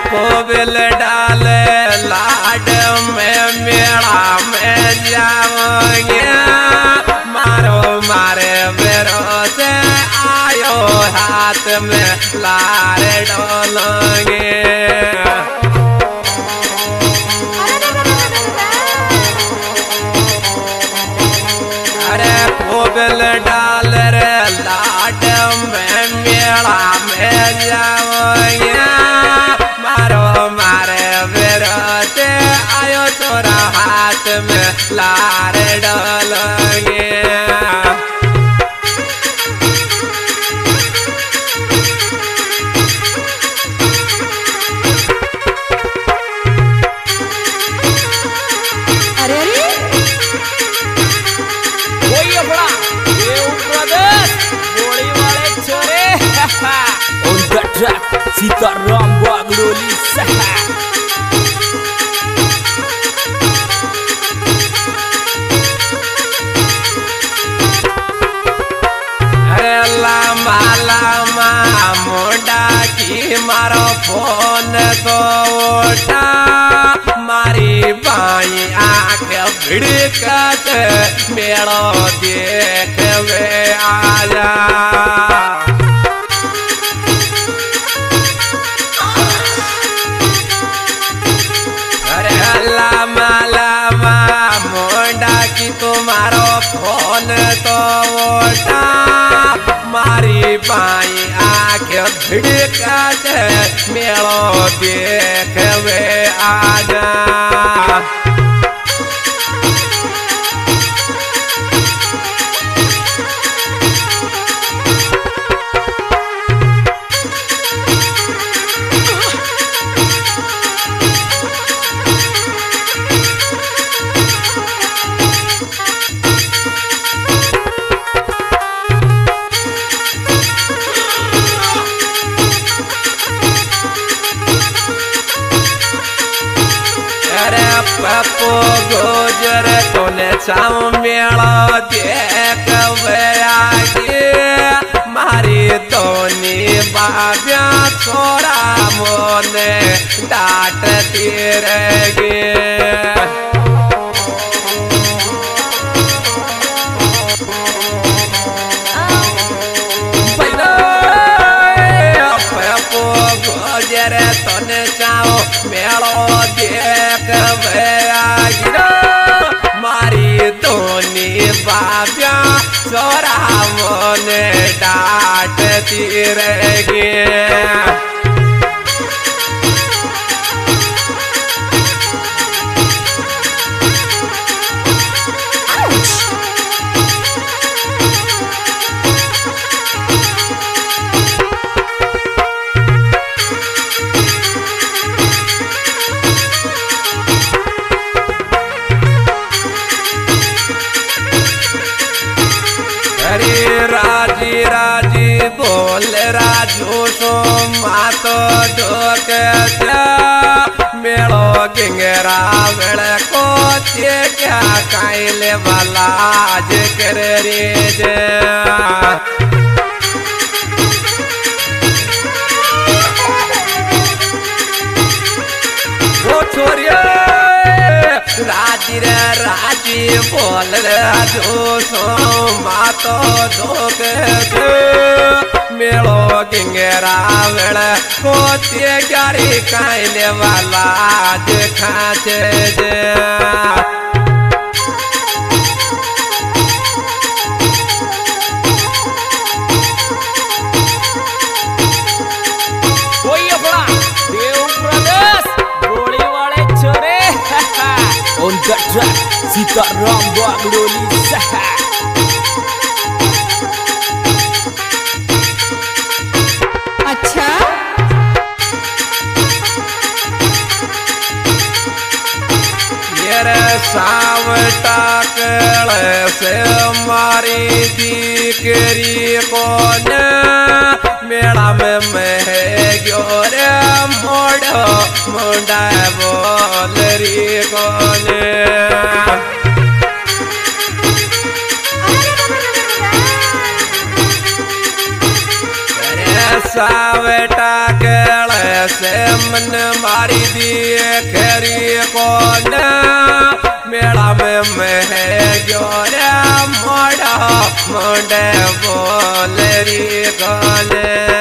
कोविल डाले लाड में मेला में जाओगे मारो मारे बेरो से आयो हाथ में लारे डोलोगे। अरे कोविल डाल रे लाड में मेला में जाओगे मारो मारे बेरोते आयो तोरा हाथ में लारे डोलोगे। सीताराम बागलोली अरे लामा लामा मुंडा की मारो फोन को उठा मारी बाई आँख भिड़कत मेड़ो देख वे आजा। तुम्हारो फोन तो उठा मारी बाई आँख भिड़कत मेलो देख वे आजा। पप्पू गुजर तोने चाऊ मेला देख वे आगे मारी तोनी बाब्या छोरा मोने डांटती रहेगी। पप्पू गुजर तोने चाऊ मेलो देख वे मारी तोनी बाब्या छोरा मोने डांटती रहेगी। राजी राजी बोल राजू सो मातो ढोक मेलो गिंगरा वेड़ को क्या काइले वाला आज कर रे जे। वो छोरिया राजी रे राजी बोल राजू सो मातो धोक मेलो गिंगरा वेड़ कोते ग्यारी काइले वाला देखा जे। On the track, सीताराम बागलोली अच्छा ये सावटा कले से मारी दीकरी कौन मेला में मैं गयो रे मोड़ मुंडा बोल री कौन। सावटा कले से मन मारी दिए खेरी कौन मेला में मैं जोरे मोड़ा मोड़े बोल री कौन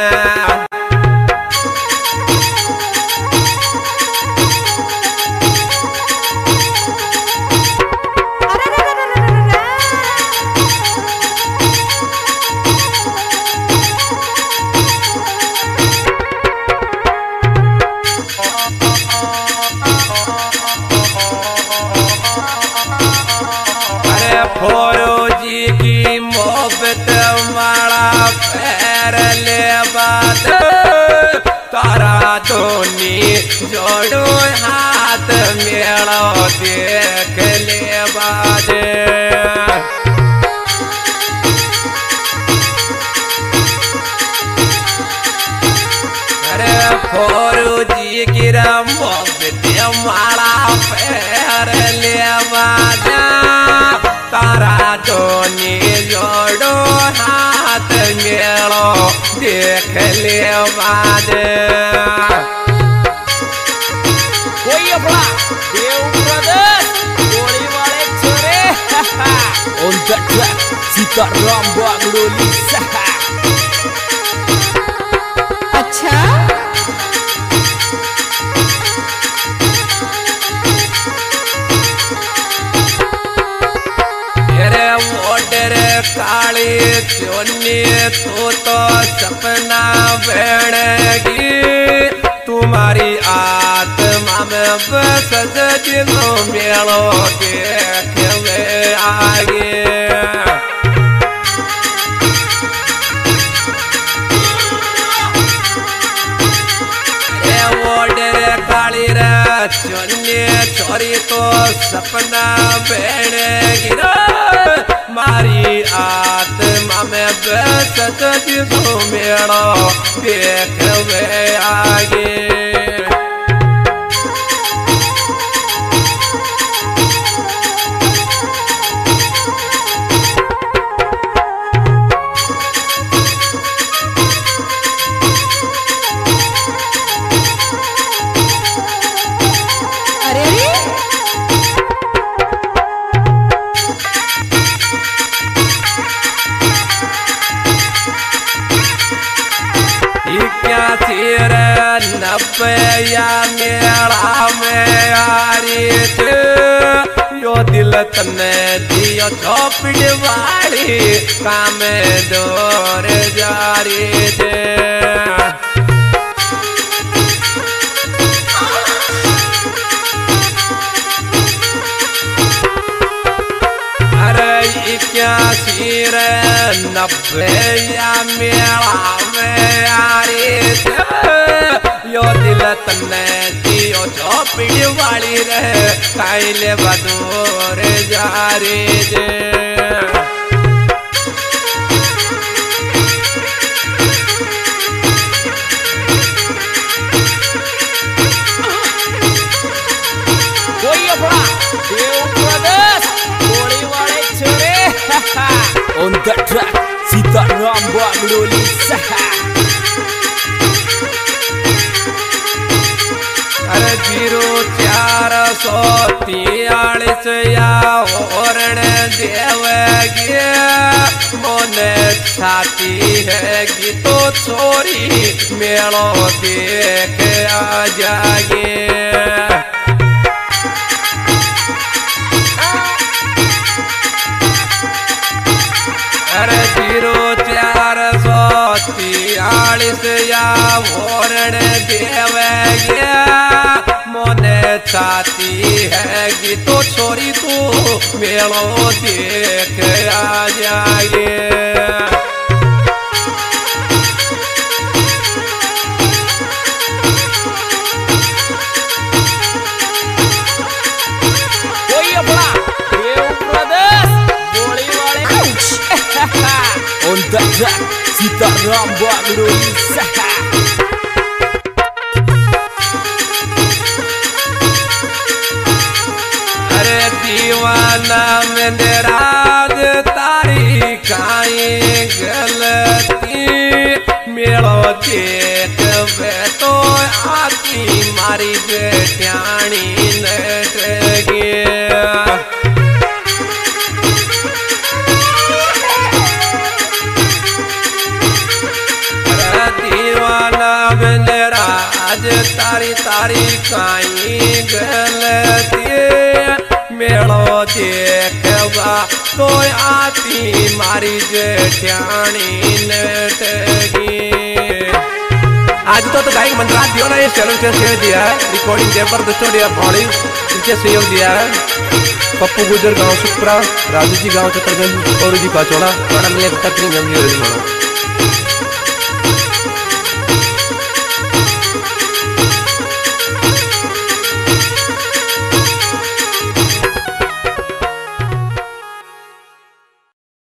जी की मोहब्बत वाला पैर ले बात तारा दोनी जोड़ो हाथ मेड़ो देख ले बात अरे फोरू जी की मोहब्बत वाला पैर ले बात तारा दोनी जोड़ो हाथ मेड़ो देख ले बाद कोई अपना देव ब्रदर्स गोली वाले छोरे on the track सीताराम बागड़ोली अच्छा काली चोनी तो सपना बेड़ेगी तुम्हारी आत्मा में बस जिनो मेलो देख में आगे काली रे चोनी छोरी तो सपना बेड़ेगी मारी आत्मा में बस जिसो मेड़ो देख वे आगे नब्बैया मेला में आरी थे यो दिल तने दियो झोपड़ी वाली काम दौर जारी थे अरे क्या सिर नब्बैया मेला में आरी थे यो दिल तन्ने दियो झोपड़ी वाली रहे काइले बदूर जारी जे कोई अपना देव ब्रदर्स गोली वाले छोरे on the track सीताराम बागड़ोली अरे 0443 या ओरण देवगी मोने छाती है कि तो छोरी मेलो देख आ जागे अरे 0443 या ओरण देवगी मोने छाती है कि तो छोरी तू मेलो देख आ जाए कोई अपना देव ब्रदर्स गोली वाले on the track सीताराम बागड़ोली दीवाना में राज तारी काई गलती मेलो देख वे तो आती मारी जेठानी नटगी दीवाना बंदरा आज तारी तारी काई गलती मेड़ो देखवा तो आती मारी जेठानी नटगी। आज तो गायक मंत्रा दियो ना ये चैनल से शेयर दिया है रिकॉर्डिंग जबरदस्त ऑडियो भाड़ी इनके सहयोग दिया है पप्पू गुजर गांव सुखपुरा राजू जी गांव चतरगंज और जी पाचोड़ा बड़ा मिले तकरीबन